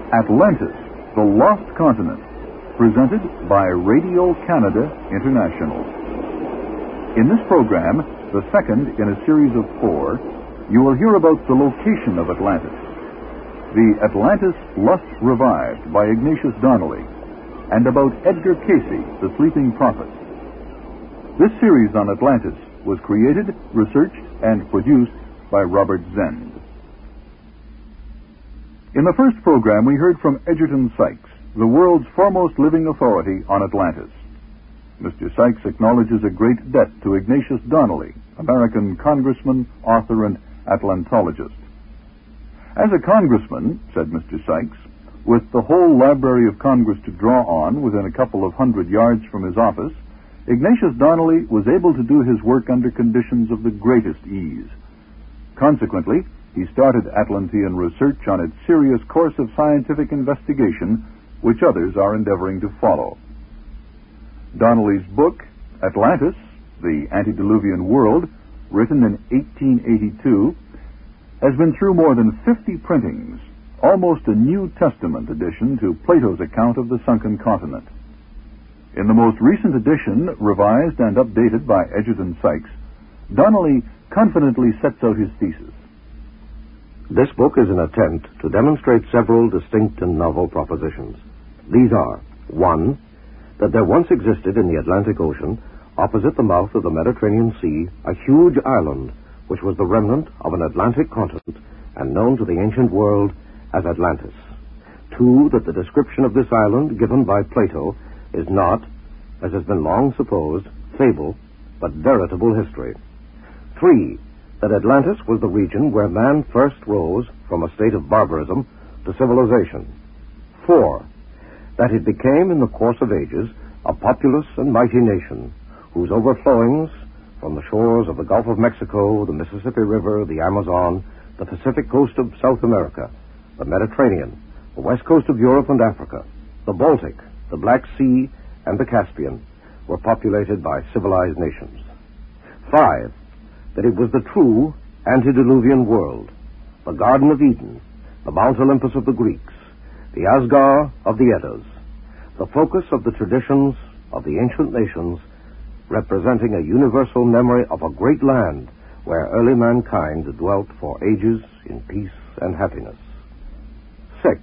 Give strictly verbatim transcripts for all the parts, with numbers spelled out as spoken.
Atlantis, the Lost Continent, presented by Radio Canada International. In this program, the second in a series of four, you will hear about the location of Atlantis. The Atlantis Lust Revived by Ignatius Donnelly, and about Edgar Cayce, the Sleeping Prophet. This series on Atlantis was created, researched, and produced by Robert Zend. In the first program, we heard from Egerton Sykes, the world's foremost living authority on Atlantis. Mister Sykes acknowledges a great debt to Ignatius Donnelly, American congressman, author, and Atlantologist. As a congressman, said Mister Sykes, with the whole Library of Congress to draw on within a couple of hundred yards from his office, Ignatius Donnelly was able to do his work under conditions of the greatest ease. Consequently, he started Atlantean research on its serious course of scientific investigation, which others are endeavoring to follow. Donnelly's book, Atlantis, the Antediluvian World, written in eighteen eighty-two, has been through more than fifty printings, almost a New Testament addition to Plato's account of the sunken continent. In the most recent edition, revised and updated by Egerton Sykes, Donnelly confidently sets out his thesis. This book is an attempt to demonstrate several distinct and novel propositions. These are, one, that there once existed in the Atlantic Ocean, opposite the mouth of the Mediterranean Sea, a huge island which was the remnant of an Atlantic continent and known to the ancient world as Atlantis. Two, that the description of this island given by Plato is not, as has been long supposed, fable, but veritable history. Three, that Atlantis was the region where man first rose from a state of barbarism to civilization. Four, that it became in the course of ages a populous and mighty nation, whose overflowings from the shores of the Gulf of Mexico, the Mississippi River, the Amazon, the Pacific coast of South America, the Mediterranean, the west coast of Europe and Africa, the Baltic, the Black Sea, and the Caspian, were populated by civilized nations. Five, that it was the true antediluvian world, the Garden of Eden, the Mount Olympus of the Greeks, the Asgard of the Eddas, the focus of the traditions of the ancient nations, representing a universal memory of a great land where early mankind dwelt for ages in peace and happiness. Six,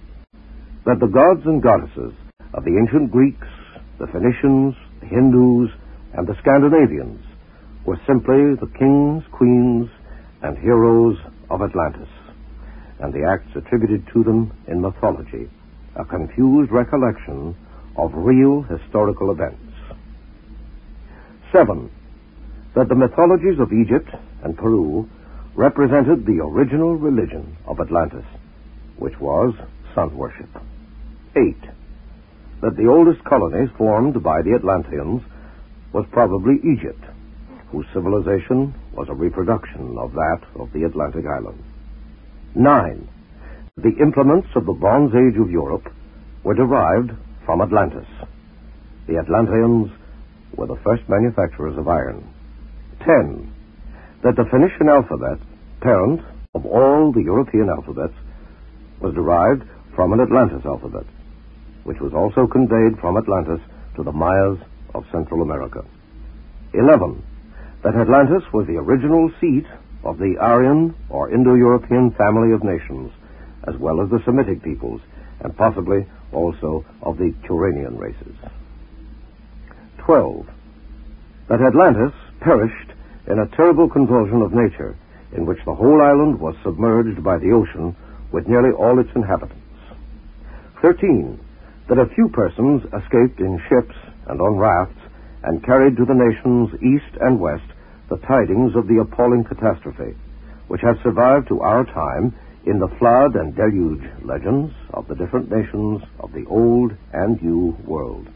that the gods and goddesses of the ancient Greeks, the Phoenicians, the Hindus, and the Scandinavians were simply the kings, queens, and heroes of Atlantis, and the acts attributed to them in mythology, a confused recollection of real historical events. Seven, that the mythologies of Egypt and Peru represented the original religion of Atlantis, which was sun worship. Eight, that the oldest colonies formed by the Atlanteans was probably Egypt, whose civilization was a reproduction of that of the Atlantic island. Nine, the implements of the Bronze Age of Europe were derived from Atlantis. The Atlanteans were the first manufacturers of iron. Ten, that the Phoenician alphabet, parent of all the European alphabets, was derived from an Atlantis alphabet, which was also conveyed from Atlantis to the Mayas of Central America. Eleven, that Atlantis was the original seat of the Aryan or Indo-European family of nations, as well as the Semitic peoples, and possibly also of the Turanian races. Twelve, that Atlantis perished in a terrible convulsion of nature, in which the whole island was submerged by the ocean with nearly all its inhabitants. Thirteen, that a few persons escaped in ships and on rafts and carried to the nations east and west the tidings of the appalling catastrophe, which has survived to our time in the flood and deluge legends of the different nations of the old and new world.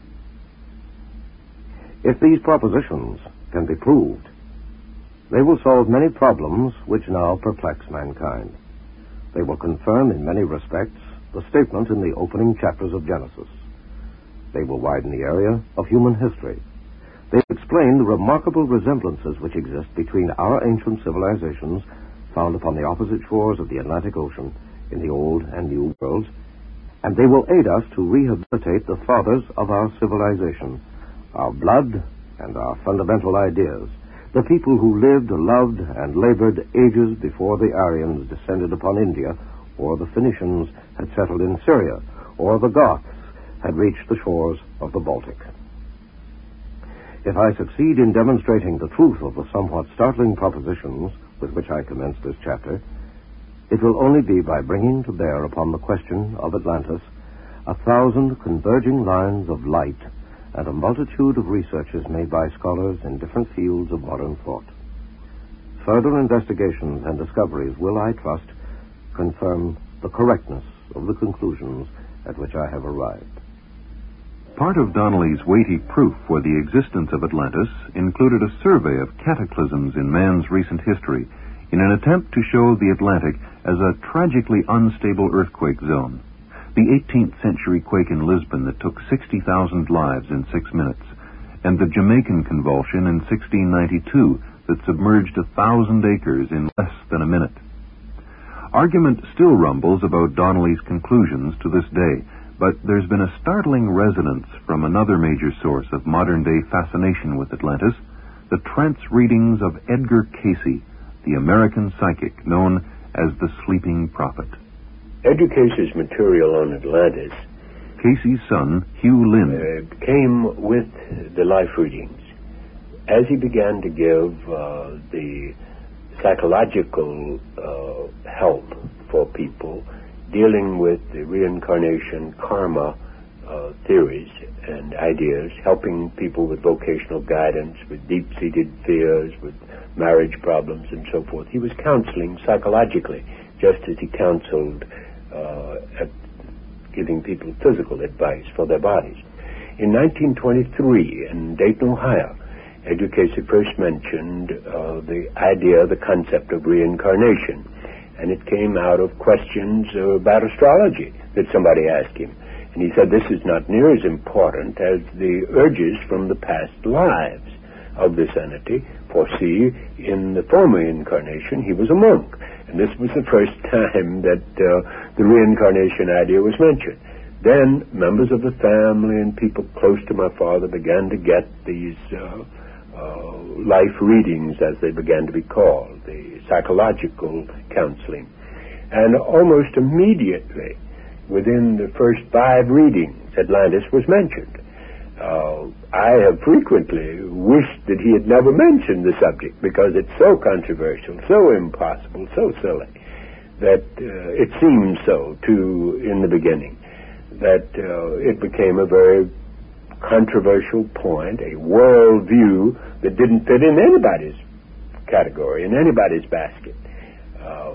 If these propositions can be proved, they will solve many problems which now perplex mankind. They will confirm in many respects the statement in the opening chapters of Genesis. They will widen the area of human history. They explain the remarkable resemblances which exist between our ancient civilizations found upon the opposite shores of the Atlantic Ocean in the Old and New Worlds and they will aid us to rehabilitate the fathers of our civilization, our blood and our fundamental ideas, the people who lived, loved, and labored ages before the Aryans descended upon India, or the Phoenicians had settled in Syria, or the Goths had reached the shores of the Baltic. If I succeed in demonstrating the truth of the somewhat startling propositions with which I commenced this chapter, it will only be by bringing to bear upon the question of Atlantis a thousand converging lines of light and a multitude of researches made by scholars in different fields of modern thought. Further investigations and discoveries will, I trust, confirm the correctness of the conclusions at which I have arrived. Part of Donnelly's weighty proof for the existence of Atlantis included a survey of cataclysms in man's recent history in an attempt to show the Atlantic as a tragically unstable earthquake zone. The eighteenth century quake in Lisbon that took sixty thousand lives in six minutes, and the Jamaican convulsion in sixteen ninety-two that submerged a thousand acres in less than a minute. Argument still rumbles about Donnelly's conclusions to this day, but there's been a startling resonance from another major source of modern-day fascination with Atlantis, the trance readings of Edgar Cayce, the American psychic known as the Sleeping Prophet. Edgar Cayce's material on Atlantis, Cayce's son, Hugh Lynn, uh, came with the life readings. As he began to give uh, the psychological uh, help for people dealing with the reincarnation karma uh, theories and ideas, helping people with vocational guidance, with deep-seated fears, with marriage problems and so forth. He was counseling psychologically, just as he counseled uh, at giving people physical advice for their bodies. In nineteen twenty-three, in Dayton, Ohio, Edgar Cayce first mentioned uh, the idea, the concept of reincarnation, and it came out of questions uh, about astrology that somebody asked him. And he said this is not near as important as the urges from the past lives of this entity, for see, in the former incarnation he was a monk, and this was the first time that uh, the reincarnation idea was mentioned. Then members of the family and people close to my father began to get these uh, uh, life readings, as they began to be called, the psychological counseling. And almost immediately, within the first five readings, Atlantis was mentioned. Uh, I have frequently wished that he had never mentioned the subject, because it's so controversial, so impossible, so silly, that uh, it seemed so to in the beginning, that uh, it became a very controversial point, a world view that didn't fit in anybody's category, in anybody's basket. Uh,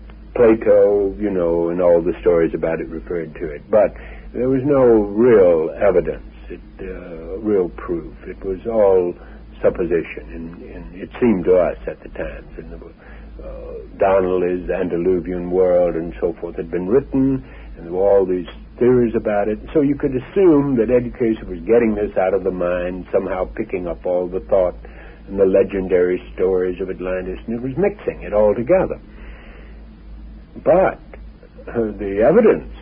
Plato, you know, and all the stories about it referred to it, but there was no real evidence, it, uh, real proof. It was all supposition, and, and it seemed to us at the times. And the, uh, Donnelly's Antediluvian World and so forth had been written, and there were all these theories about it. So you could assume that Edgar Cayce was getting this out of the mind, somehow picking up all the thought and the legendary stories of Atlantis, and it was mixing it all together. But uh, the evidence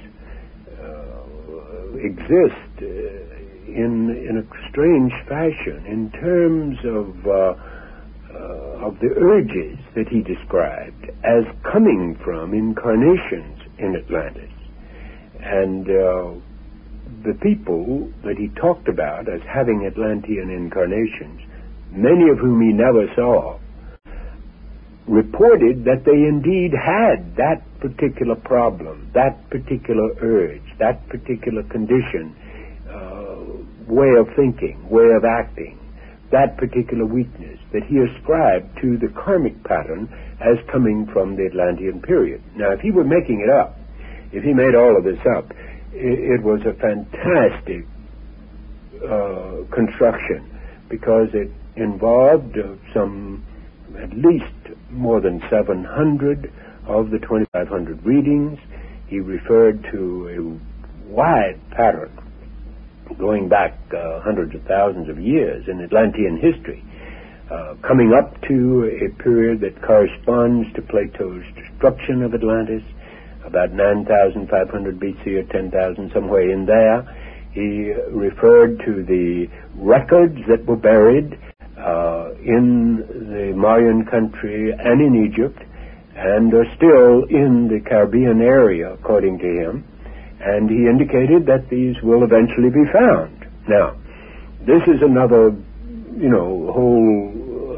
uh, exists uh, in in a strange fashion in terms of uh, uh, of the urges that he described as coming from incarnations in Atlantis, and uh, the people that he talked about as having Atlantean incarnations, many of whom he never saw, reported that they indeed had that particular problem, that particular urge, that particular condition, uh, way of thinking, way of acting, that particular weakness that he ascribed to the karmic pattern as coming from the Atlantean period. Now, if he were making it up, if he made all of this up, it, it was a fantastic uh, construction, because it involved uh, some at least more than seven hundred of the twenty-five hundred readings. He referred to a wide pattern going back uh, hundreds of thousands of years in Atlantean history, uh, coming up to a period that corresponds to Plato's destruction of Atlantis, about nine thousand five hundred B C or ten thousand, somewhere in there. He referred to the records that were buried uh, in the Mayan country and in Egypt, and are still in the Caribbean area, according to him. And he indicated that these will eventually be found. Now, this is another, you know, whole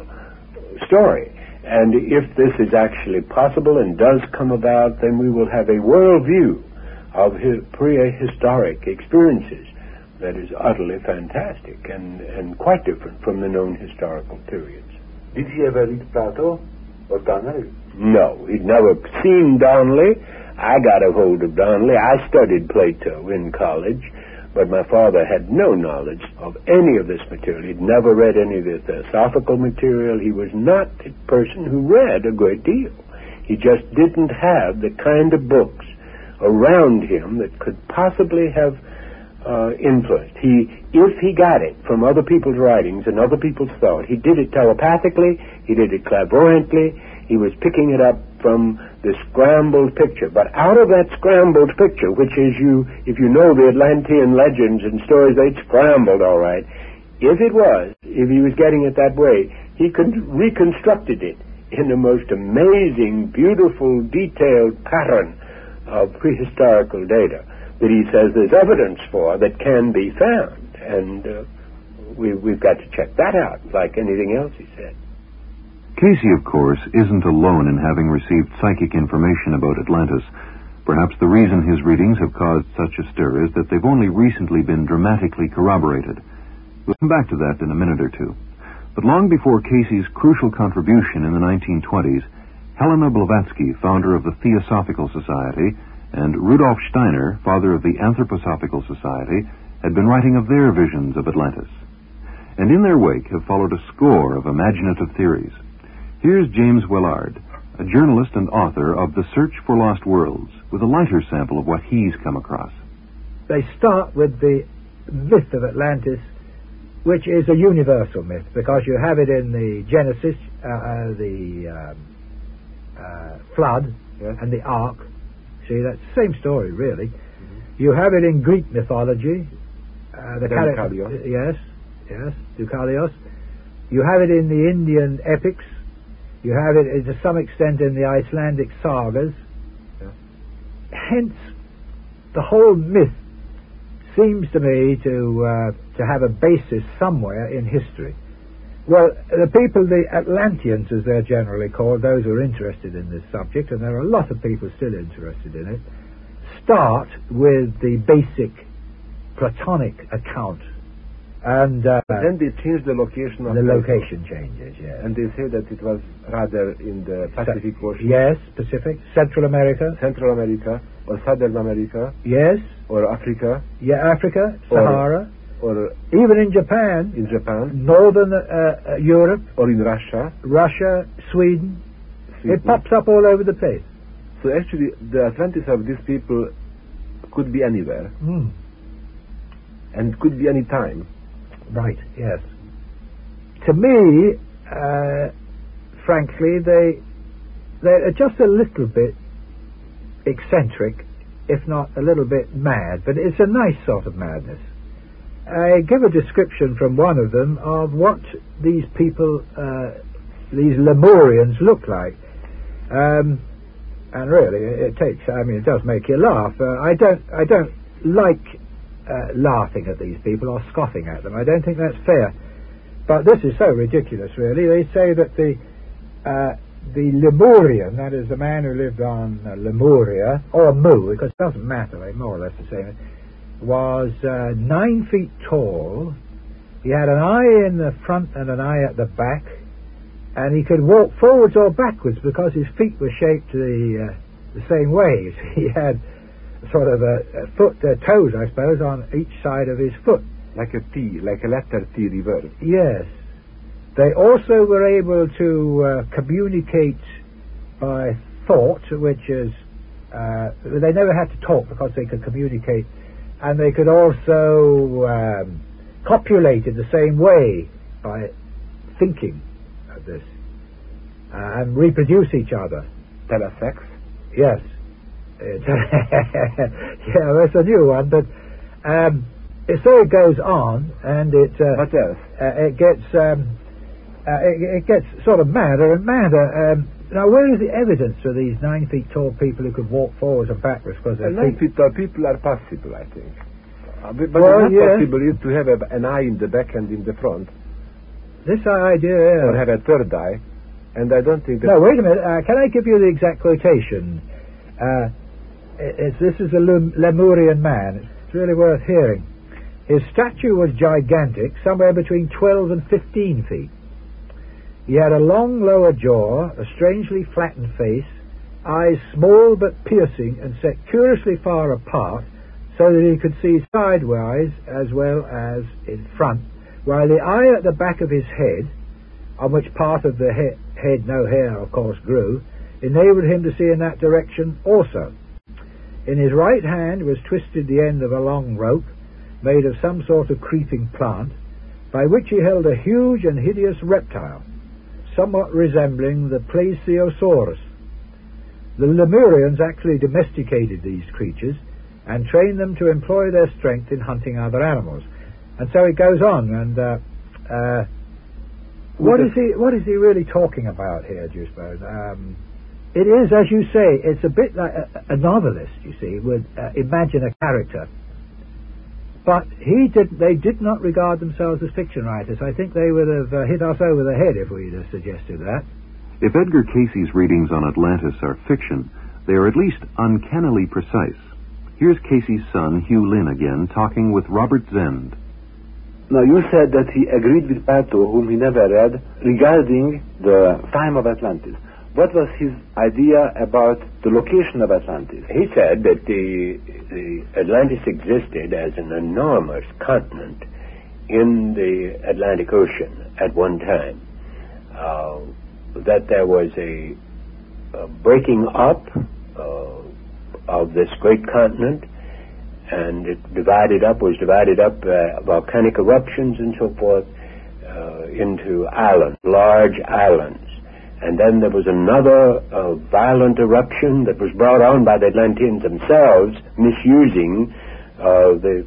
uh, story. And if this is actually possible and does come about, then we will have a worldview of his prehistoric experiences that is utterly fantastic and, and quite different from the known historical periods. Did he ever read Plato or Donnelly? No, he'd never seen Donnelly. I got a hold of Donnelly. I studied Plato in college, but my father had no knowledge of any of this material. He'd never read any of the philosophical material. He was not a person who read a great deal. He just didn't have the kind of books around him that could possibly have uh, influenced. He, if he got it from other people's writings and other people's thought, he did it telepathically, he did it clairvoyantly, he was picking it up from the scrambled picture. But out of that scrambled picture, which is you, if you know the Atlantean legends and stories, they'd scrambled all right. If it was, if he was getting it that way, he con- reconstructed it in the most amazing, beautiful, detailed pattern of prehistorical data that he says there's evidence for that can be found. And uh, we, we've got to check that out, like anything else he said. Casey, of course, isn't alone in having received psychic information about Atlantis. Perhaps the reason his readings have caused such a stir is that they've only recently been dramatically corroborated. We'll come back to that in a minute or two. But long before Casey's crucial contribution in the nineteen twenties, Helena Blavatsky, founder of the Theosophical Society, and Rudolf Steiner, father of the Anthroposophical Society, had been writing of their visions of Atlantis. And in their wake have followed a score of imaginative theories. Here's James Willard, a journalist and author of The Search for Lost Worlds, with a lighter sample of what he's come across. They start with the myth of Atlantis, which is a universal myth, because you have it in the Genesis, uh, uh, the um, uh, flood, yes. and the ark. See, that's the same story, really. Mm-hmm. You have it in Greek mythology. Uh, the Deucalion. Cali- yes, yes, Deucalion. You have it in the Indian epics. You have it to some extent in the Icelandic sagas. Yeah. Hence, the whole myth seems to me to uh, to have a basis somewhere in history. Well, the people, the Atlanteans, as they're generally called, those who are interested in this subject, and there are a lot of people still interested in it, start with the basic Platonic account. And uh, then they change the location of the the location changes, yes. And they say that it was rather in the Pacific Ocean. Yes, Pacific, Central America. Central America, or Southern America. Yes. Or Africa. Yeah, Africa, Sahara. Or, or even in Japan. In Japan. Northern uh, uh, Europe. Or in Russia. Russia, Sweden. Sweden. It pops up all over the place. So actually, the Atlantis of these people could be anywhere. Mm. And could be any time. Right, yes. To me, uh, frankly, they, they're just a little bit eccentric, if not a little bit mad, but it's a nice sort of madness. I give a description from one of them of what these people, uh, these Lemurians, look like. Um, and really, it takes, I mean, it does make you laugh. Uh, I don't, I don't like Uh, laughing at these people or scoffing at them. I don't think that's fair. But this is so ridiculous, really. They say that the uh, the Lemurian, that is the man who lived on uh, Lemuria, or Mu, because it doesn't matter, they're more or less the same, was uh, nine feet tall. He had an eye in the front and an eye at the back, and he could walk forwards or backwards because his feet were shaped the, uh, the same way. He had sort of a, a foot, uh, toes, I suppose, on each side of his foot. Like a T, like a letter T reverse. Yes. They also were able to uh, communicate by thought, which is, uh, they never had to talk because they could communicate, and they could also um, copulate in the same way by thinking of this, uh, and reproduce each other. Telesex? Yes. It's yeah, that's a new one, but um, it, so it goes on, and it uh, What else? uh, it gets um, uh, it, it gets sort of madder and madder. Um, now, where is the evidence for these nine feet tall people who could walk forwards and backwards? Because Uh, nine feet tall people are possible, I think. Uh, but but Well, not yeah. possible is to have a, an eye in the back and in the front, this idea. Uh, or have a third eye, and I don't think that... no, wait a minute. Uh, can I give you the exact quotation? Uh, it, it's, this is a Lem- Lemurian man. It's really worth hearing. His stature was gigantic, somewhere between twelve and fifteen feet. He had a long lower jaw, a strangely flattened face, eyes small but piercing and set curiously far apart so that he could see sidewise as well as in front, while the eye at the back of his head, on which part of the he- head no hair of course grew, enabled him to see in that direction also. In his right hand was twisted the end of a long rope, made of some sort of creeping plant, by which he held a huge and hideous reptile, somewhat resembling the Plesiosaurus. The Lemurians actually domesticated these creatures and trained them to employ their strength in hunting other animals. And so it goes on, and uh, uh, what is he what is he really talking about here, do you suppose? Um, it is, as you say, it's a bit like a, a novelist, you see, would uh, imagine a character. But he did. They did not regard themselves as fiction writers. I think they would have uh, hit us over the head if we'd have suggested that. If Edgar Casey's readings on Atlantis are fiction, they are at least uncannily precise. Here's Casey's son, Hugh Lynn, again, talking with Robert Zend. Now, you said that he agreed with Plato, whom he never read, regarding the time of Atlantis. What was his idea about the location of Atlantis? He said that the, the Atlantis existed as an enormous continent in the Atlantic Ocean at one time. Uh, that there was a, a breaking up uh, of this great continent, and it divided up, was divided up, uh, volcanic eruptions and so forth, uh, into islands, large islands. And then there was another uh, violent eruption that was brought on by the Atlanteans themselves, misusing uh, the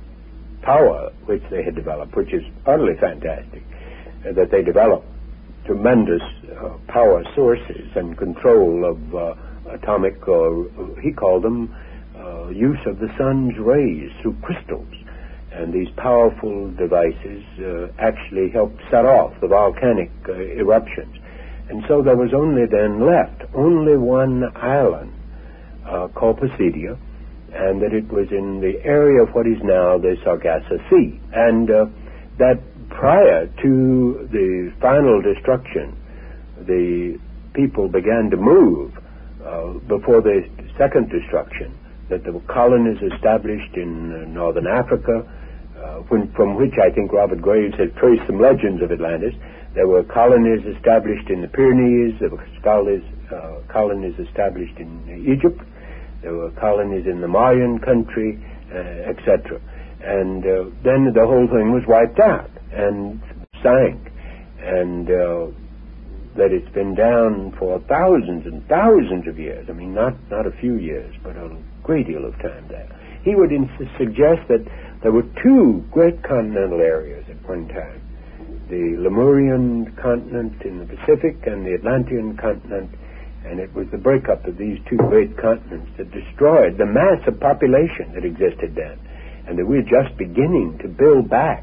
power which they had developed, which is utterly fantastic, uh, that they developed tremendous uh, power sources and control of uh, atomic, or he called them, uh, use of the sun's rays through crystals. And these powerful devices uh, actually helped set off the volcanic uh, eruptions. And so there was only then left only one island uh, called Posidia, and that it was in the area of what is now the Sargasso Sea. And uh, that prior to the final destruction, the people began to move uh, before the second destruction, that there were colonies established in uh, northern Africa, uh, when, from which I think Robert Graves has traced some legends of Atlantis. There were colonies established in the Pyrenees. There were colonies, uh, colonies established in Egypt. There were colonies in the Mayan country, uh, et cetera. And uh, then the whole thing was wiped out and sank. And uh, that it's been down for thousands and thousands of years. I mean, not, not a few years, but a great deal of time there. He would ins- suggest that there were two great continental areas at one time. The Lemurian continent in the Pacific and the Atlantean continent, and it was the breakup of these two great continents that destroyed the mass of population that existed then, and that we're just beginning to build back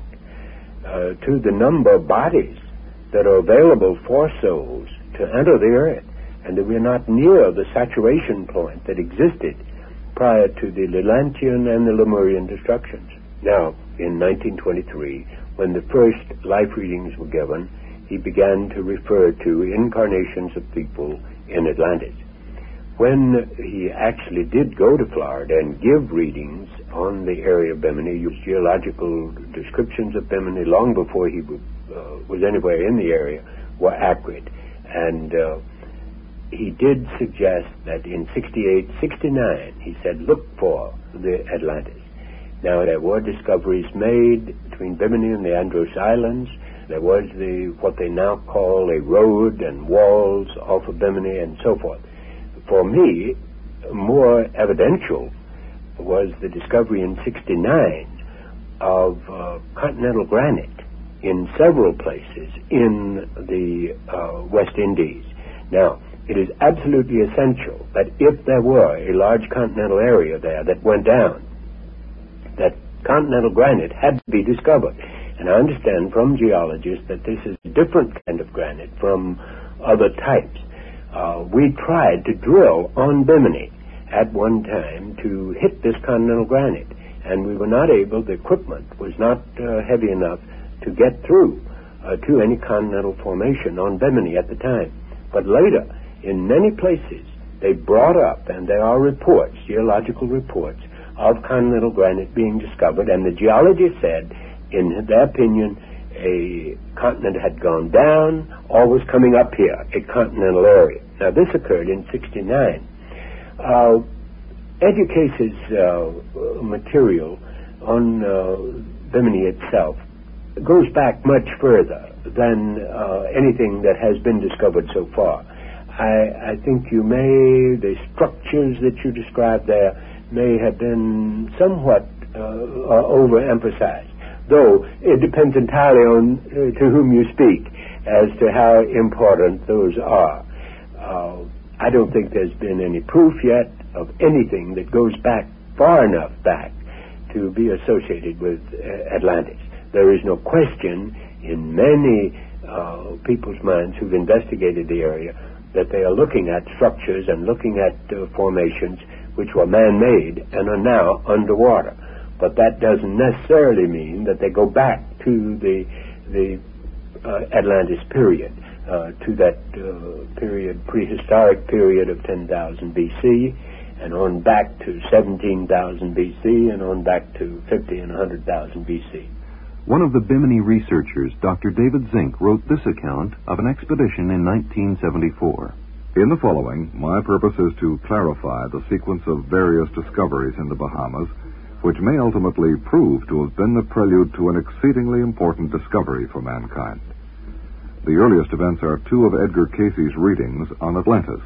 uh, to the number of bodies that are available for souls to enter the earth, and that we're not near the saturation point that existed prior to the Atlantean and the Lemurian destructions. Now, in nineteen twenty-three, when the first life readings were given, he began to refer to incarnations of people in Atlantis. When he actually did go to Florida and give readings on the area of Bimini, used geological descriptions of Bimini long before he w- uh, was anywhere in the area, were accurate. And uh, he did suggest that in sixty-eight, sixty-nine, he said, look for the Atlantis. Now, there were discoveries made between Bimini and the Andros Islands. There was the what they now call a road and walls off of Bimini and so forth. For me, more evidential was the discovery in sixty-nine of uh, continental granite in several places in the uh, West Indies. Now, it is absolutely essential that if there were a large continental area there that went down, that continental granite had to be discovered. And I understand from geologists that this is a different kind of granite from other types. Uh, we tried to drill on Bimini at one time to hit this continental granite, and we were not able, the equipment was not uh, heavy enough to get through uh, to any continental formation on Bimini at the time. But later, in many places, they brought up, and there are reports, geological reports, of continental granite being discovered, and the geologists said, in their opinion, a continent had gone down or was coming up here, a continental area. Now, this occurred in sixty-nine. Uh, Educase's uh, material on uh, Bimini itself goes back much further than uh, anything that has been discovered so far. I, I think you may, the structures that you described there may have been somewhat uh, uh, overemphasized, though it depends entirely on uh, to whom you speak as to how important those are. Uh, I don't think there's been any proof yet of anything that goes back far enough back to be associated with uh, Atlantis. There is no question in many uh, people's minds who've investigated the area that they are looking at structures and looking at uh, formations which were man-made and are now underwater. But that doesn't necessarily mean that they go back to the the uh, Atlantis period, uh, to that uh, period, prehistoric period of ten thousand B C, and on back to seventeen thousand B C, and on back to fifty and one hundred thousand B C. One of the Bimini researchers, Doctor David Zink, wrote this account of an expedition in nineteen seventy-four. In the following, my purpose is to clarify the sequence of various discoveries in the Bahamas, which may ultimately prove to have been the prelude to an exceedingly important discovery for mankind. The earliest events are two of Edgar Cayce's readings on Atlantis.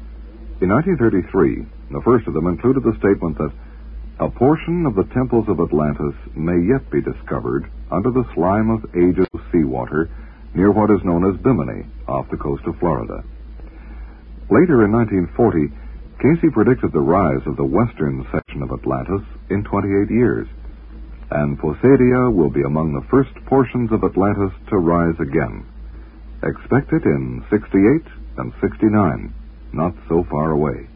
In nineteen thirty-three, the first of them included the statement that a portion of the temples of Atlantis may yet be discovered under the slime of ages of seawater near what is known as Bimini, off the coast of Florida. Later in nineteen forty, Cayce predicted the rise of the western section of Atlantis in twenty-eight years, and Poseidea will be among the first portions of Atlantis to rise again. Expect it in sixty-eight and sixty-nine, not so far away.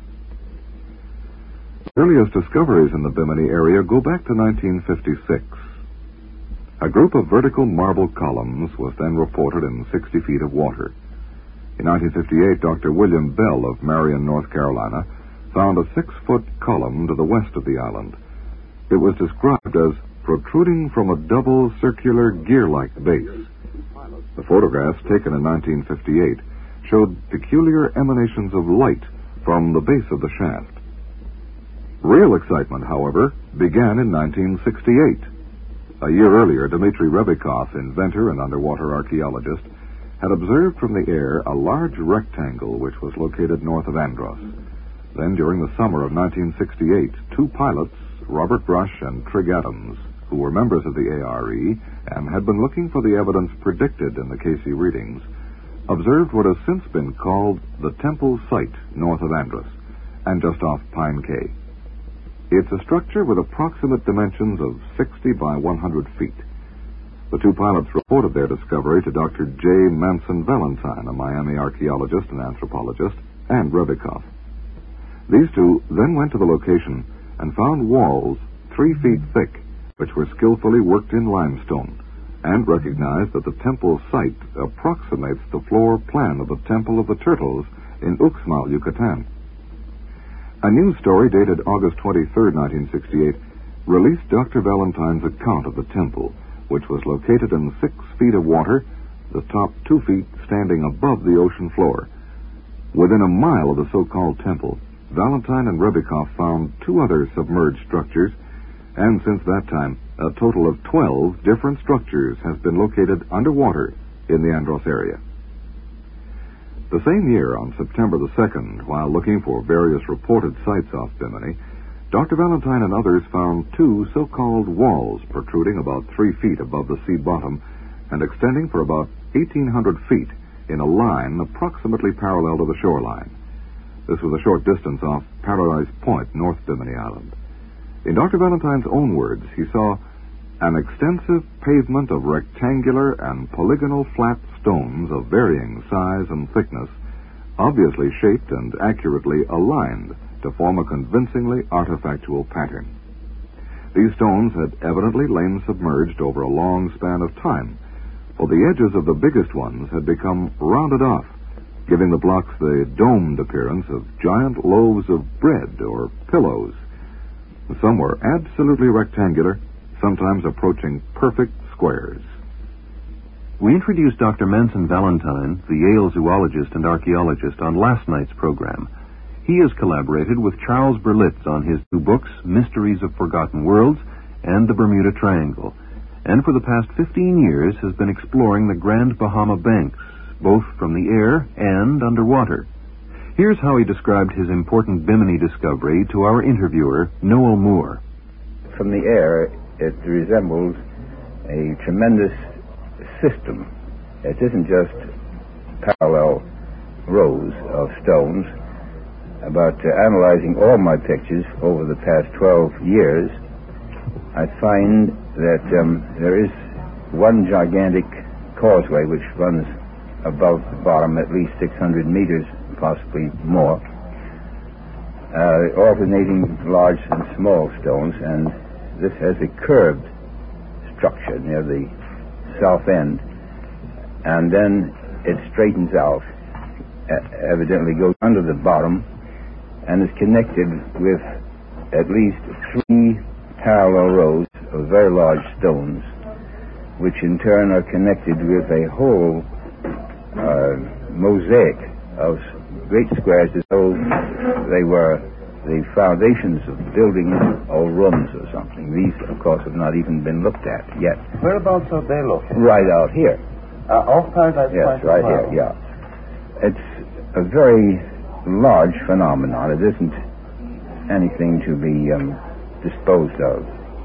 The earliest discoveries in the Bimini area go back to nineteen fifty-six. A group of vertical marble columns was then reported in sixty feet of water. In nineteen fifty-eight, Doctor William Bell of Marion, North Carolina, found a six-foot column to the west of the island. It was described as protruding from a double circular gear-like base. The photographs taken in nineteen fifty-eight showed peculiar emanations of light from the base of the shaft. Real excitement, however, began in nineteen sixty-eight. A year earlier, Dmitry Rebikov, inventor and underwater archaeologist, had observed from the air a large rectangle which was located north of Andros. Then, during the summer of nineteen sixty-eight, two pilots, Robert Rush and Trigg Adams, who were members of the A R E and had been looking for the evidence predicted in the Cayce readings, observed what has since been called the Temple Site north of Andros and just off Pine Cay. It's a structure with approximate dimensions of sixty by one hundred feet. The two pilots reported their discovery to Doctor J. Manson Valentine, a Miami archaeologist and anthropologist, and Rebikov. These two then went to the location and found walls three feet thick, which were skillfully worked in limestone, and recognized that the temple site approximates the floor plan of the Temple of the Turtles in Uxmal, Yucatan. A news story dated August twenty-third, nineteen sixty-eight, released Doctor Valentine's account of the temple, which was located in six feet of water, the top two feet standing above the ocean floor. Within a mile of the so-called temple, Valentine and Rebikov found two other submerged structures, and since that time, a total of twelve different structures has been located underwater in the Andros area. The same year, on September the second, while looking for various reported sites off Bimini, Doctor Valentine and others found two so-called walls protruding about three feet above the sea bottom and extending for about eighteen hundred feet in a line approximately parallel to the shoreline. This was a short distance off Paradise Point, North Bimini Island. In Doctor Valentine's own words, he saw an extensive pavement of rectangular and polygonal flat stones of varying size and thickness, obviously shaped and accurately aligned to form a convincingly artifactual pattern. These stones had evidently lain submerged over a long span of time, for the edges of the biggest ones had become rounded off, giving the blocks the domed appearance of giant loaves of bread or pillows. Some were absolutely rectangular, sometimes approaching perfect squares. We introduced Doctor Manson Valentine, the Yale zoologist and archaeologist, on last night's program. He has collaborated with Charles Berlitz on his two books, Mysteries of Forgotten Worlds and The Bermuda Triangle, and for the past fifteen years has been exploring the Grand Bahama Banks, both from the air and underwater. Here's how he described his important Bimini discovery to our interviewer, Noel Moore. From the air, it resembles a tremendous system. It isn't just parallel rows of stones. About uh, analyzing all my pictures over the past twelve years, I find that um, there is one gigantic causeway which runs above the bottom at least six hundred meters, possibly more, uh, alternating large and small stones, and this has a curved structure near the south end, and then it straightens out, evidently goes under the bottom, and is connected with at least three parallel rows of very large stones, which in turn are connected with a whole uh, mosaic of great squares as though they were the foundations of buildings or rooms or something. These, of course, have not even been looked at yet. Whereabouts are they located? Right out here. Uh, off Paradise Yes, Point? right Wow. here, yeah. It's a very large phenomenon. It isn't anything to be um, disposed of.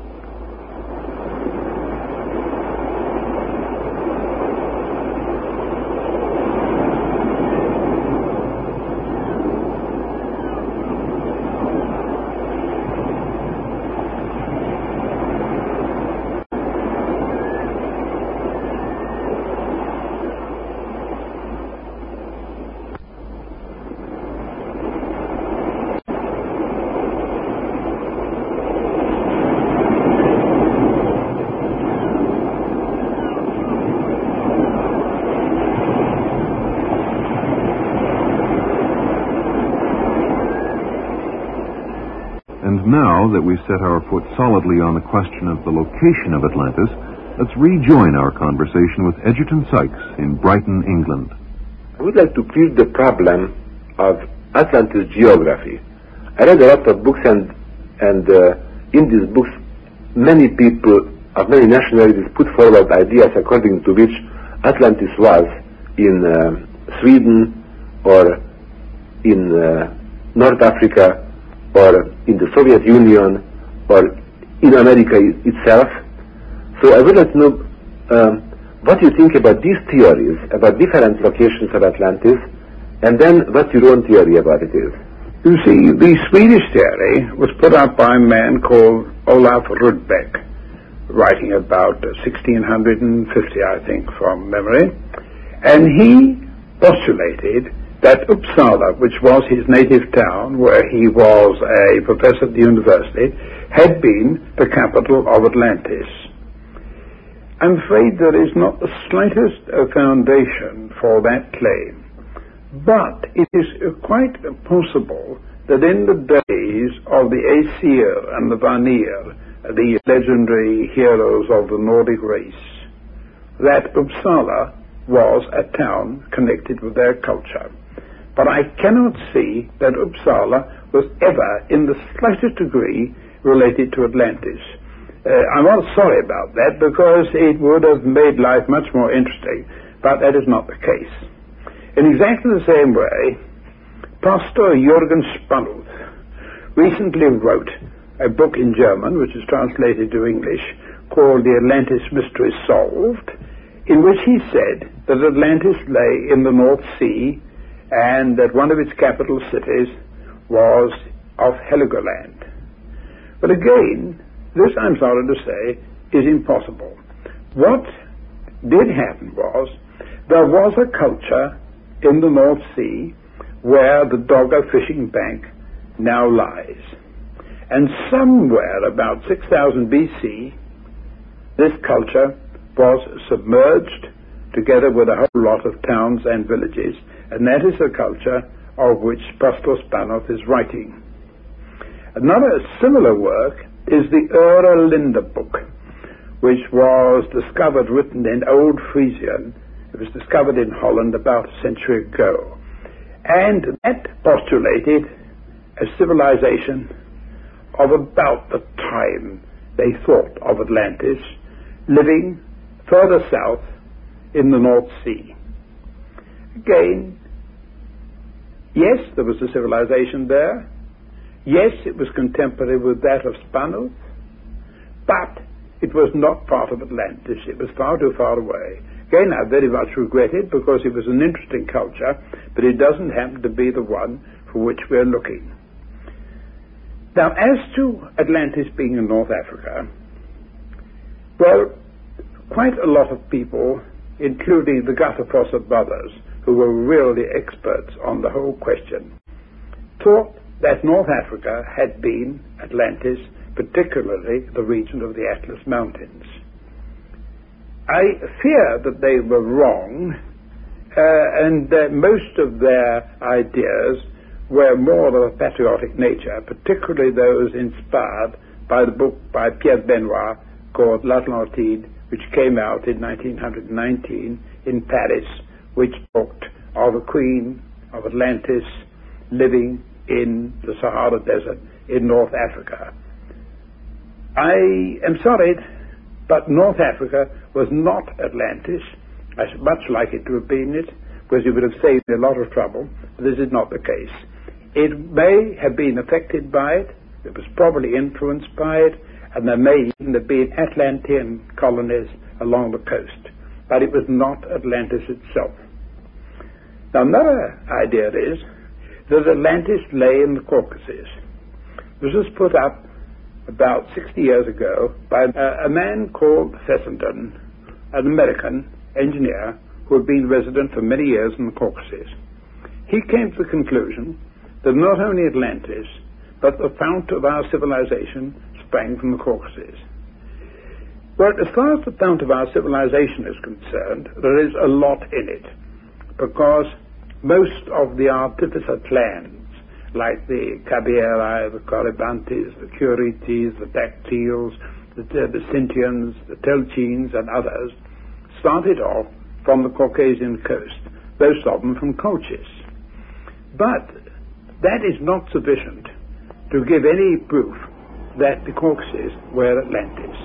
Now that we've set our foot solidly on the question of the location of Atlantis, let's rejoin our conversation with Egerton Sykes in Brighton, England. I would like to plead the problem of Atlantis geography. I read a lot of books, and and uh, in these books, many people of many nationalities put forward ideas according to which Atlantis was in uh, Sweden or in uh, North Africa or in the Soviet Union or in America itself. So I would like to know um, what you think about these theories, about different locations of Atlantis, and then what your own theory about it is. You see, the Swedish theory was put up by a man called Olaf Rudbeck, writing about sixteen fifty, I think, from memory, and he postulated that Uppsala, which was his native town, where he was a professor at the university, had been the capital of Atlantis. I'm afraid there is not the slightest uh, foundation for that claim, but it is uh, quite possible that in the days of the Aesir and the Vanir, uh, the legendary heroes of the Nordic race, that Uppsala was a town connected with their culture. But I cannot see that Uppsala was ever in the slightest degree related to Atlantis. Uh, I'm not sorry about that, because it would have made life much more interesting, but that is not the case. In exactly the same way, Pastor Jürgen Spanhuth recently wrote a book in German, which is translated to English, called The Atlantis Mystery Solved, in which he said that Atlantis lay in the North Sea and that one of its capital cities was of Heligoland. But again, this, I'm sorry to say, is impossible. What did happen was there was a culture in the North Sea where the Dogger fishing bank now lies. And somewhere about six thousand B C, this culture was submerged together with a whole lot of towns and villages, and that is the culture of which Pastor Spanhuth is writing. Another similar work is the Ure Linde book, which was discovered, written in Old Frisian. It was discovered in Holland about a century ago. And that postulated a civilization of about the time they thought of Atlantis, living further south in the North Sea. Again, yes, there was a civilization there. Yes, it was contemporary with that of Spanhuth, but it was not part of Atlantis. It was far too far away. Again, I very much regret it because it was an interesting culture, but it doesn't happen to be the one for which we're looking. Now, as to Atlantis being in North Africa, well, quite a lot of people, including the Gatterfossa brothers, who were really experts on the whole question, thought that North Africa had been Atlantis, particularly the region of the Atlas Mountains. I fear that they were wrong, uh, and that most of their ideas were more of a patriotic nature, particularly those inspired by the book by Pierre Benoit called L'Atlantide, which came out in nineteen nineteen in Paris, which talked of a queen of Atlantis living in the Sahara Desert in North Africa. I am sorry, but North Africa was not Atlantis. I should much like it to have been it, because it would have saved me a lot of trouble. But this is not the case. It may have been affected by it, it was probably influenced by it, and there may even have been Atlantean colonies along the coast, but it was not Atlantis itself. Now, another idea is that Atlantis lay in the Caucasus. This was put up about sixty years ago by a, a man called Fessenden, an American engineer who had been resident for many years in the Caucasus. He came to the conclusion that not only Atlantis, but the fount of our civilization sprang from the Caucasus. Well, as far as the fount of our civilization is concerned, there is a lot in it, because most of the artificer clans, like the Cabiri, the Corybantes, the Curites, the Dactyls, the, the Sintians, the Telchines, and others, started off from the Caucasian coast, most of them from Colchis. But that is not sufficient to give any proof that the Caucasus were Atlantis.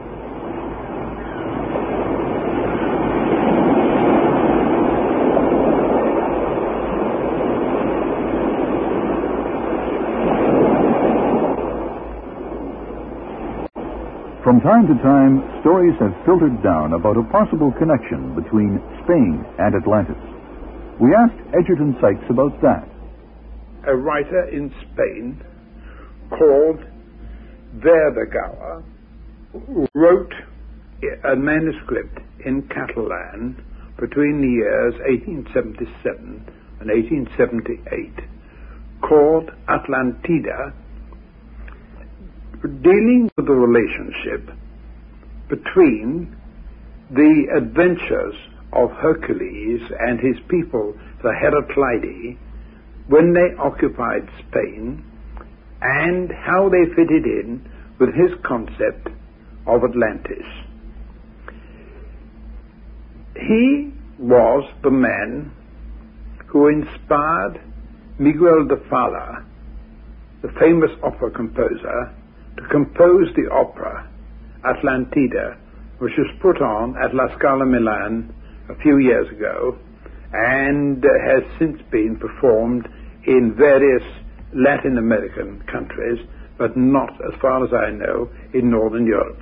From time to time, stories have filtered down about a possible connection between Spain and Atlantis. We asked Egerton Sykes about that. A writer in Spain called Verdaguer wrote a manuscript in Catalan between the years eighteen seventy-seven and eighteen seventy-eight called Atlantida, dealing with the relationship between the adventures of Hercules and his people, the Heraclidae, when they occupied Spain, and how they fitted in with his concept of Atlantis. He was the man who inspired Miguel de Falla, the famous opera composer, to compose the opera Atlantida, which was put on at La Scala Milan a few years ago, and uh, has since been performed in various Latin American countries, but not, as far as I know, in Northern Europe.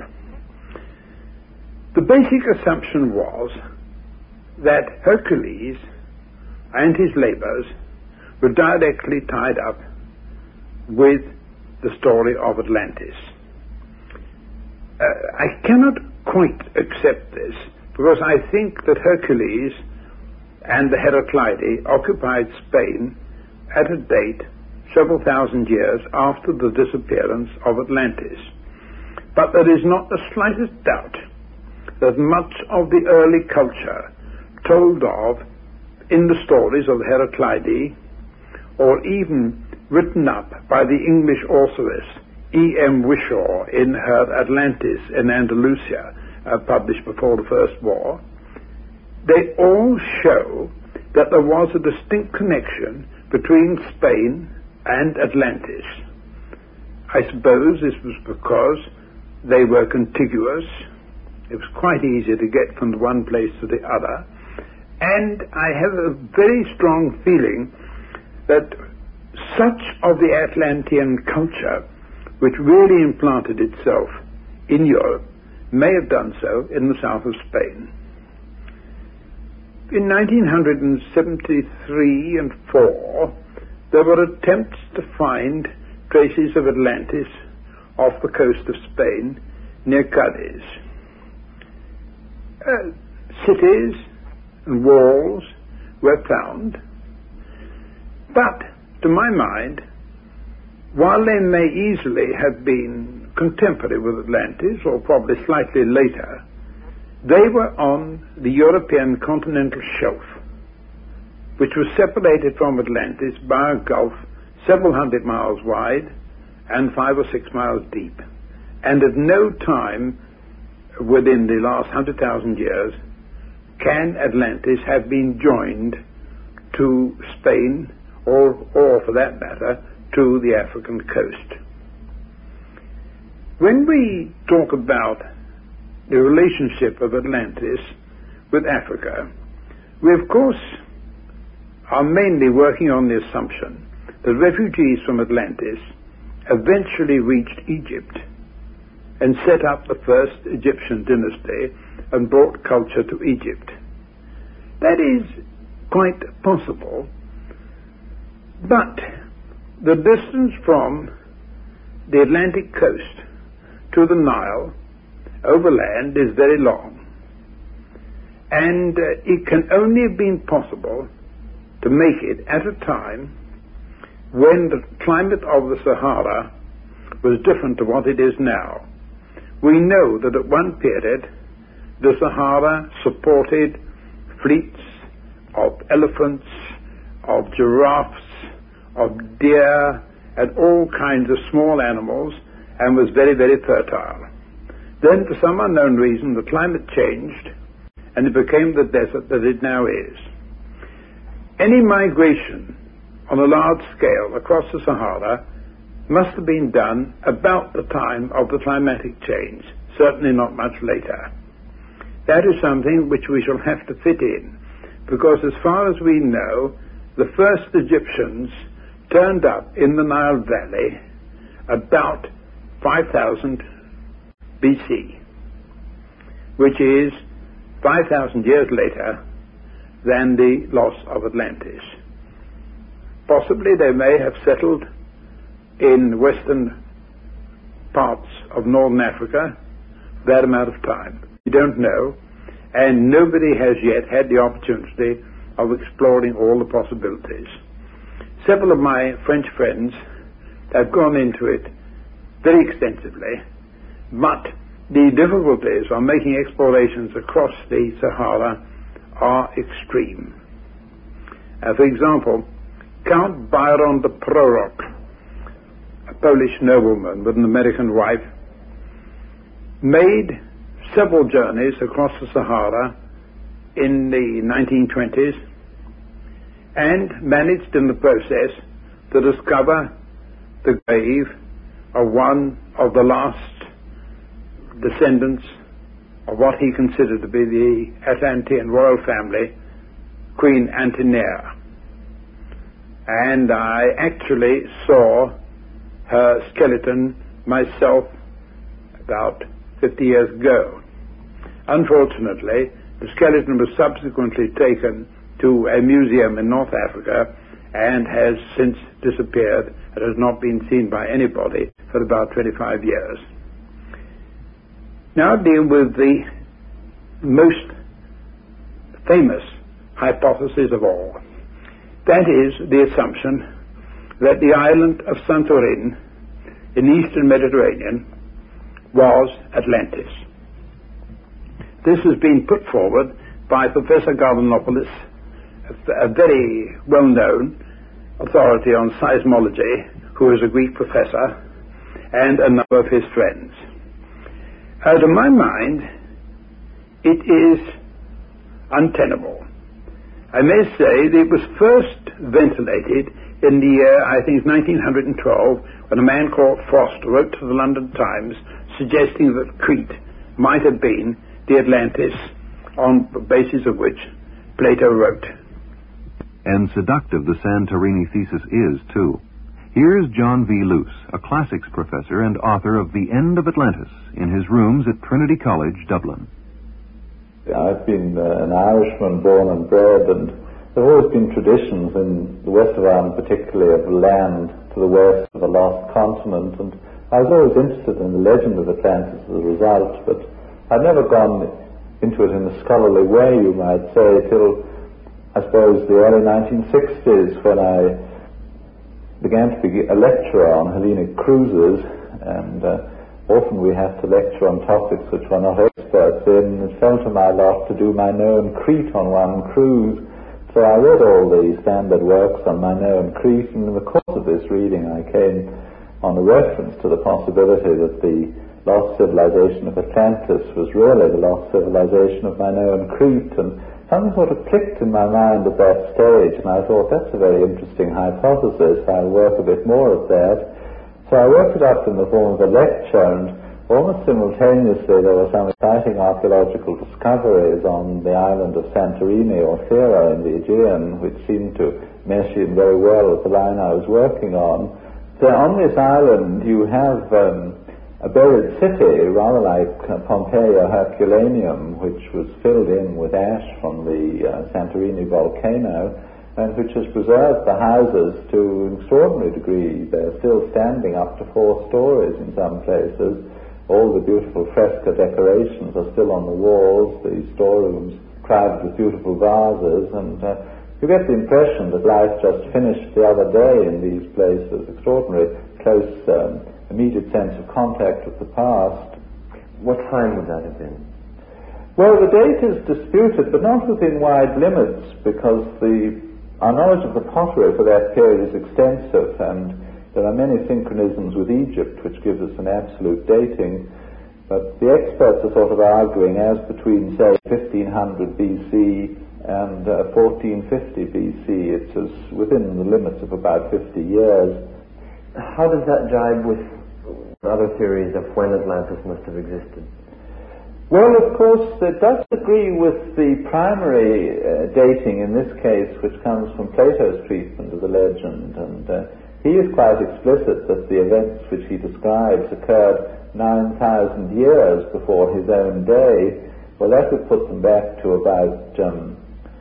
The basic assumption was that Hercules and his labors were directly tied up with the story of Atlantis. Uh, I cannot quite accept this, because I think that Hercules and the Heraclidae occupied Spain at a date several thousand years after the disappearance of Atlantis. But there is not the slightest doubt that much of the early culture told of in the stories of Heraclidae, or even written up by the English authoress E M Wishaw in her Atlantis in Andalusia, uh, published before the First War, they all show that there was a distinct connection between Spain and Atlantis. I suppose this was because they were contiguous. It was quite easy to get from one place to the other. And I have a very strong feeling that such of the Atlantean culture which really implanted itself in Europe may have done so in the south of Spain. In nineteen seventy-three and four, there were attempts to find traces of Atlantis off the coast of Spain near Cadiz. Uh, cities and walls were found, but to my mind, while they may easily have been contemporary with Atlantis, or probably slightly later, they were on the European continental shelf, which was separated from Atlantis by a gulf several hundred miles wide and five or six miles deep. And at no time within the last hundred thousand years can Atlantis have been joined to Spain, or, or for that matter, to the African coast. When we talk about the relationship of Atlantis with Africa, we of course are mainly working on the assumption that refugees from Atlantis eventually reached Egypt and set up the first Egyptian dynasty and brought culture to Egypt. That is quite possible, but the distance from the Atlantic coast to the Nile overland is very long, and uh, it can only have been possible to make it at a time when the climate of the Sahara was different to what it is now. We know that at one period the Sahara supported fleets of elephants, of giraffes, of deer, and all kinds of small animals, and was very, very fertile. Then, for some unknown reason, the climate changed, and it became the desert that it now is. Any migration on a large scale across the Sahara must have been done about the time of the climatic change, certainly not much later. That is something which we shall have to fit in, because as far as we know, the first Egyptians turned up in the Nile Valley about five thousand B C, which is five thousand years later than the loss of Atlantis. Possibly they may have settled in western parts of northern Africa that amount of time. We don't know, and nobody has yet had the opportunity of exploring all the possibilities. Several of my French friends have gone into it very extensively, but the difficulties of making explorations across the Sahara are extreme. Uh, for example, Count Byron de Prorok, a Polish nobleman with an American wife, made several journeys across the Sahara in the nineteen twenties and managed in the process to discover the grave of one of the last descendants of what he considered to be the Atlantean royal family, Queen Antenea. And I actually saw her skeleton myself about fifty years ago. Unfortunately, the skeleton was subsequently taken to a museum in North Africa and has since disappeared and has not been seen by anybody for about twenty-five years. Now deal with the most famous hypothesis of all. That is the assumption that the island of Santorin in the eastern Mediterranean was Atlantis. This has been put forward by Professor Garbanopoulos, a very well-known authority on seismology, who is a Greek professor, and a number of his friends. Uh, to my mind, it is untenable. I may say that it was first ventilated in the year, I think, nineteen twelve, when a man called Frost wrote to the London Times suggesting that Crete might have been the Atlantis on the basis of which Plato wrote. And seductive the Santorini thesis is, too. Here's John V. Luce, a classics professor and author of The End of Atlantis, in his rooms at Trinity College, Dublin. I've been uh, an Irishman born and bred, and there have always been traditions in the west of Ireland, particularly of land to the west of the lost continent, and I was always interested in the legend of Atlantis as a result, but I'd never gone into it in a scholarly way, you might say, till, I suppose, the early nineteen sixties, when I began to be a lecturer on Hellenic cruises, and uh, often we have to lecture on topics which we're not experts in. It fell to my lot to do Minoan and Crete on one cruise, so I read all the standard works on Minoan and Crete, and in the course of this reading I came on a reference to the possibility that the lost civilization of Atlantis was really the lost civilization of Minoan and Crete, and something sort of clicked in my mind at that stage, and I thought, that's a very interesting hypothesis. I'll work a bit more at that. So I worked it up in the form of a lecture, and almost simultaneously there were some exciting archaeological discoveries on the island of Santorini, or Thera in the Aegean, which seemed to mesh in very well with the line I was working on. So on this island you have um, a buried city, rather like uh, Pompeii or Herculaneum, which was filled in with ash from the uh, Santorini volcano, and which has preserved the houses to an extraordinary degree. They're still standing up to four stories in some places. All the beautiful fresco decorations are still on the walls, the storerooms crowded with beautiful vases, and uh, you get the impression that life just finished the other day in these places. Extraordinary close um, immediate sense of contact with the past. What time would that have been? Well, the date is disputed, but not within wide limits, because the our knowledge of the pottery for that period is extensive, and there are many synchronisms with Egypt, which gives us an absolute dating. But the experts are sort of arguing as between, say, fifteen hundred B C and uh, fourteen fifty B C. It's as within the limits of about fifty years. How does that jibe with other theories of when Atlantis must have existed? Well, of course, it does agree with the primary uh, dating in this case, which comes from Plato's treatment of the legend, and uh, he is quite explicit that the events which he describes occurred nine thousand years before his own day. Well, that would put them back to about, um,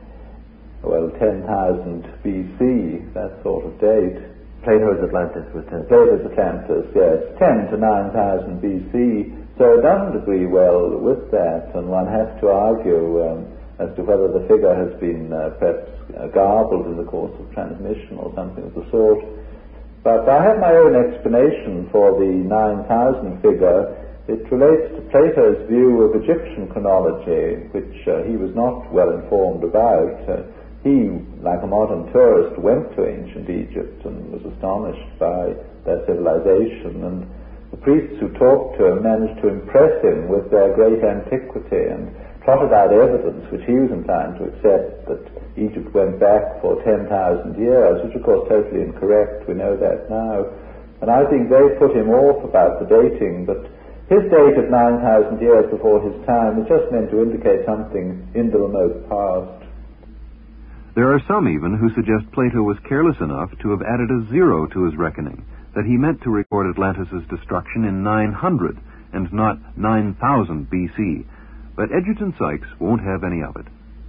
well, ten thousand B C, that sort of date. Plato's Atlantis was ten. Plato's Atlantis, yes, ten to nine thousand B C. So it doesn't agree well with that, and one has to argue um, as to whether the figure has been uh, perhaps uh, garbled in the course of transmission or something of the sort. But I have my own explanation for the nine thousand figure. It relates to Plato's view of Egyptian chronology, which uh, he was not well informed about. Uh, he, like a modern tourist, went to ancient Egypt and was astonished by their civilization, and the priests who talked to him managed to impress him with their great antiquity and trotted out evidence which he was inclined to accept, that Egypt went back for ten thousand years, which of course is totally incorrect. We know that now. And I think they put him off about the dating, but his date of nine thousand years before his time is just meant to indicate something in the remote past. There are some even who suggest Plato was careless enough to have added a zero to his reckoning, that he meant to record Atlantis' destruction in nine hundred and not nine thousand B C. But Egerton Sykes won't have any of it.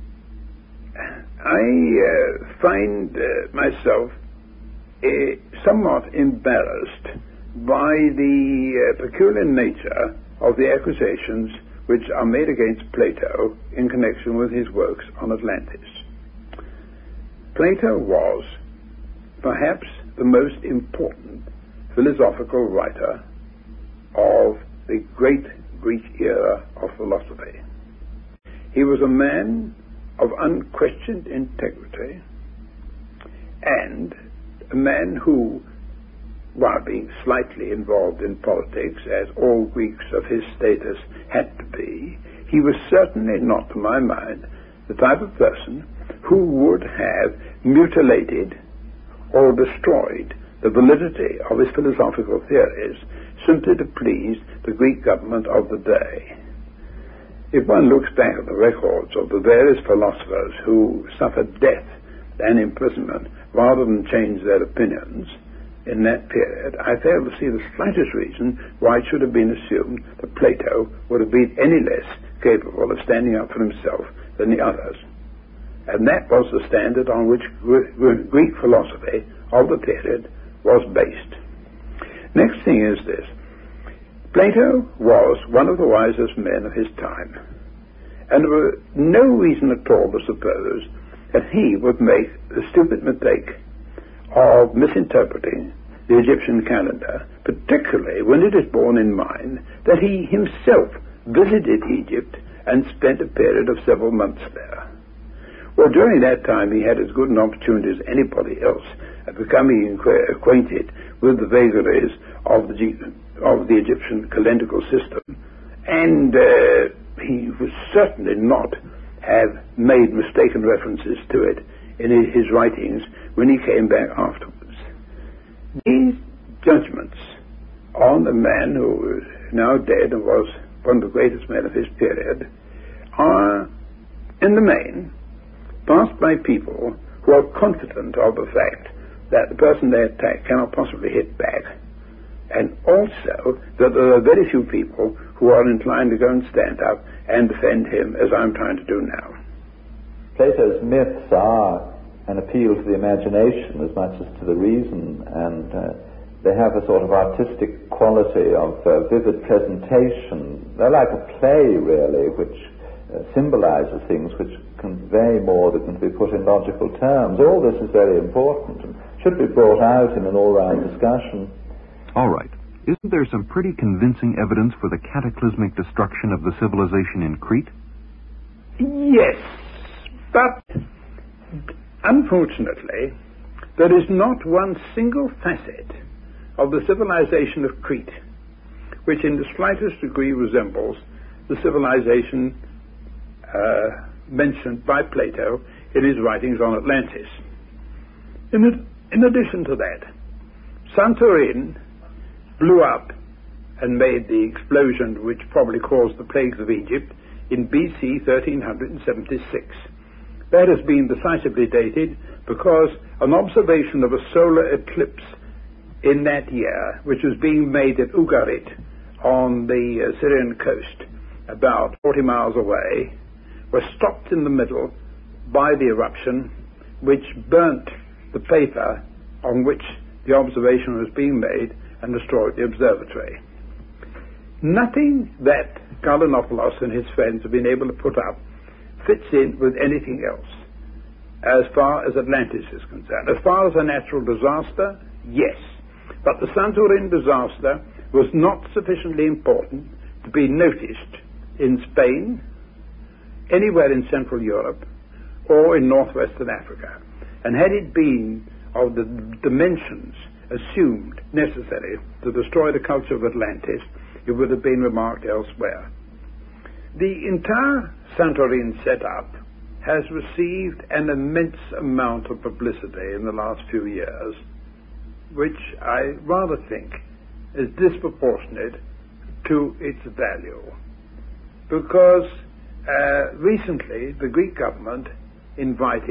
I uh, find uh, myself uh, somewhat embarrassed by the uh, peculiar nature of the accusations which are made against Plato in connection with his works on Atlantis. Plato was perhaps the most important philosophical writer of the great Greek era of philosophy. He was a man of unquestioned integrity and a man who, while being slightly involved in politics, as all Greeks of his status had to be, he was certainly not, to my mind, the type of person who would have mutilated or destroyed the validity of his philosophical theories simply to please the Greek government of the day. If one looks back at the records of the various philosophers who suffered death and imprisonment rather than change their opinions in that period, I fail to see the slightest reason why it should have been assumed that Plato would have been any less capable of standing up for himself than the others. And that was the standard on which Greek philosophy of the period was based. Next thing is this. Plato was one of the wisest men of his time, and there was no reason at all to suppose that he would make the stupid mistake of misinterpreting the Egyptian calendar, particularly when it is borne in mind that he himself visited Egypt and spent a period of several months there. Well, during that time he had as good an opportunity as anybody else at becoming acquainted with the vagaries of the, of the Egyptian calendrical system, and uh, he would certainly not have made mistaken references to it in his writings when he came back afterwards. These judgments on the man who is now dead and was one of the greatest men of his period are, in the main, passed by people who are confident of the fact that the person they attack cannot possibly hit back, and also that there are very few people who are inclined to go and stand up and defend him as I'm trying to do now. Plato's myths are an appeal to the imagination as much as to the reason, and uh, they have a sort of artistic quality of uh, vivid presentation. They're like a play, really, which uh, symbolizes things which convey more that can be put in logical terms. All this is very important and should be brought out in an all-round discussion. All right. Isn't there some pretty convincing evidence for the cataclysmic destruction of the civilization in Crete? Yes, but unfortunately, there is not one single facet of the civilization of Crete which in the slightest degree resembles the civilization uh, mentioned by Plato in his writings on Atlantis. In, ad- in addition to that, Santorin blew up and made the explosion which probably caused the plagues of Egypt in B C thirteen seventy-six. That has been decisively dated because an observation of a solar eclipse in that year, which was being made at Ugarit on the uh, Syrian coast, about forty miles away, was stopped in the middle by the eruption, which burnt the paper on which the observation was being made and destroyed the observatory. Nothing that Gallinopoulos and his friends have been able to put up fits in with anything else as far as Atlantis is concerned. As far as a natural disaster, yes. But the Santorin disaster was not sufficiently important to be noticed in Spain, anywhere in Central Europe, or in northwestern Africa. And had it been of the dimensions assumed necessary to destroy the culture of Atlantis, it would have been remarked elsewhere. The entire Santorin setup has received an immense amount of publicity in the last few years, which I rather think is disproportionate to its value. Because uh, recently the Greek government invited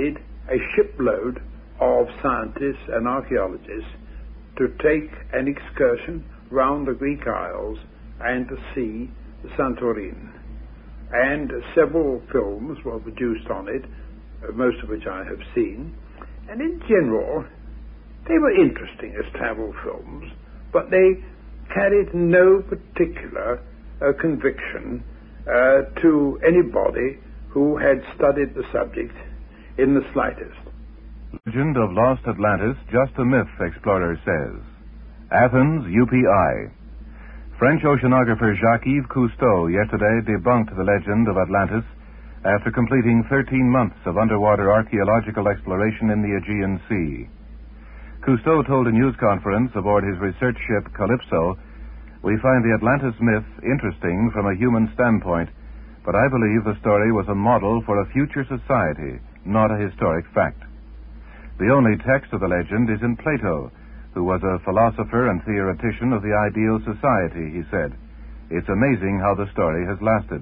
a shipload of scientists and archaeologists to take an excursion round the Greek Isles and to see Santorini. And several films were produced on it, most of which I have seen. And in general, they were interesting as travel films, but they carried no particular uh, conviction uh, to anybody who had studied the subject in the slightest. Legend of Lost Atlantis, just a myth, explorer says. Athens, U P I. French oceanographer Jacques-Yves Cousteau yesterday debunked the legend of Atlantis after completing thirteen months of underwater archaeological exploration in the Aegean Sea. Cousteau told a news conference aboard his research ship Calypso, "We find the Atlantis myth interesting from a human standpoint, but I believe the story was a model for a future society, not a historic fact. The only text of the legend is in Plato, who was a philosopher and theoretician of the ideal society," he said. "It's amazing how the story has lasted."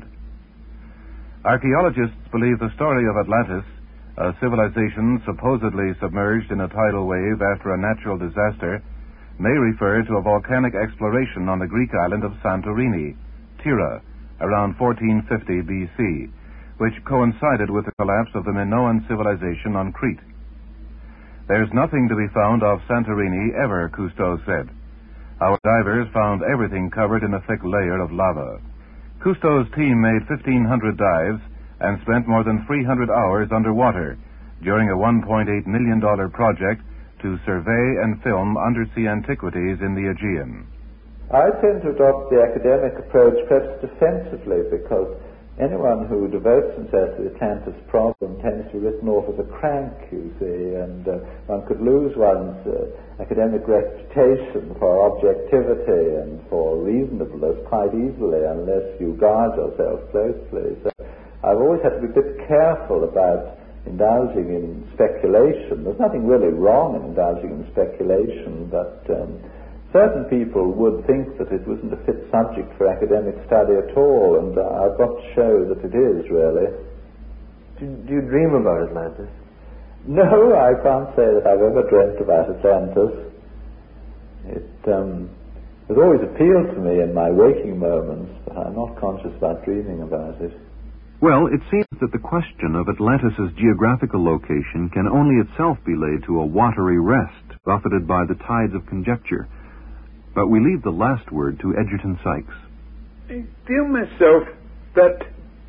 Archaeologists believe the story of Atlantis, a civilization supposedly submerged in a tidal wave after a natural disaster, may refer to a volcanic exploration on the Greek island of Santorini, Tyra, around fourteen fifty B C, which coincided with the collapse of the Minoan civilization on Crete. "There's nothing to be found off Santorini ever," Cousteau said. "Our divers found everything covered in a thick layer of lava." Cousteau's team made fifteen hundred dives and spent more than three hundred hours underwater during a one point eight million dollars project to survey and film undersea antiquities in the Aegean. I tend to adopt the academic approach perhaps defensively, because anyone who devotes himself to the Atlantis problem tends to be written off as a crank, you see, and uh, one could lose one's uh, academic reputation for objectivity and for reasonableness quite easily unless you guard yourself closely. So I've always had to be a bit careful about indulging in speculation. There's nothing really wrong in indulging in speculation, but um, certain people would think that it wasn't a fit subject for academic study at all, and uh, I've got to show that it is, really. Do, do you dream about Atlantis? No, I can't say that I've ever dreamt about Atlantis. It um, has always appealed to me in my waking moments, but I'm not conscious about dreaming about it. Well, it seems that the question of Atlantis' geographical location can only itself be laid to a watery rest, buffeted by the tides of conjecture. But we leave the last word to Egerton Sykes. I feel myself that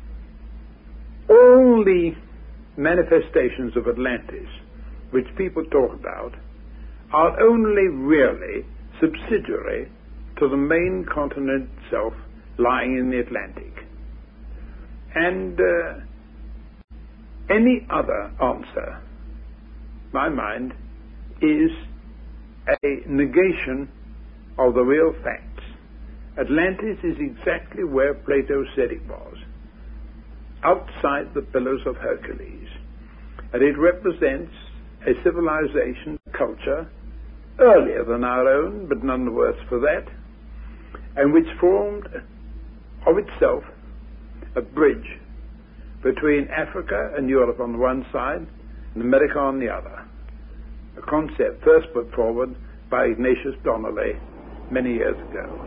all the manifestations of Atlantis, which people talk about, are only really subsidiary to the main continent itself lying in the Atlantic. And uh, any other answer, my mind, is a negation of the real facts. Atlantis is exactly where Plato said it was, outside the Pillars of Hercules, and it represents a civilization, culture, earlier than our own, but none the worse for that, and which formed of itself a bridge between Africa and Europe on the one side and America on the other, a concept first put forward by Ignatius Donnelly many years ago.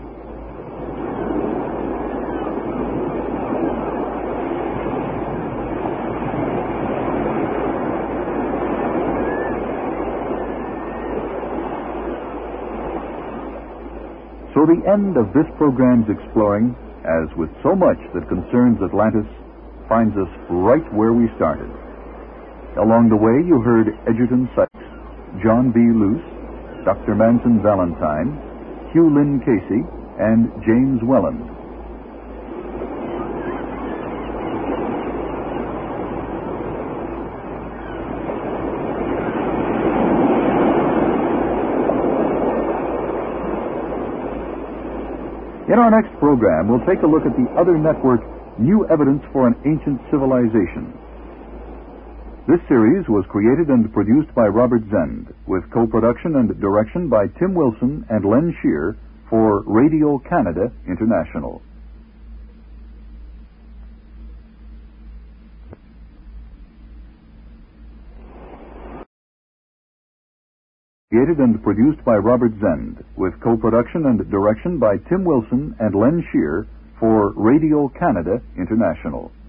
So the end of this program's exploring, as with so much that concerns Atlantis, finds us right where we started. Along the way, you heard Egerton Sykes, John B. Luce, Doctor Manson Valentine, Hugh Lynn Casey, and James Welland. In our next program, we'll take a look at the other network, New Evidence for an Ancient Civilization. This series was created and produced by Robert Zend, with co-production and direction by Tim Wilson and Len Shear for Radio Canada International. Created and produced by Robert Zend, with co-production and direction by Tim Wilson and Len Shear for Radio Canada International.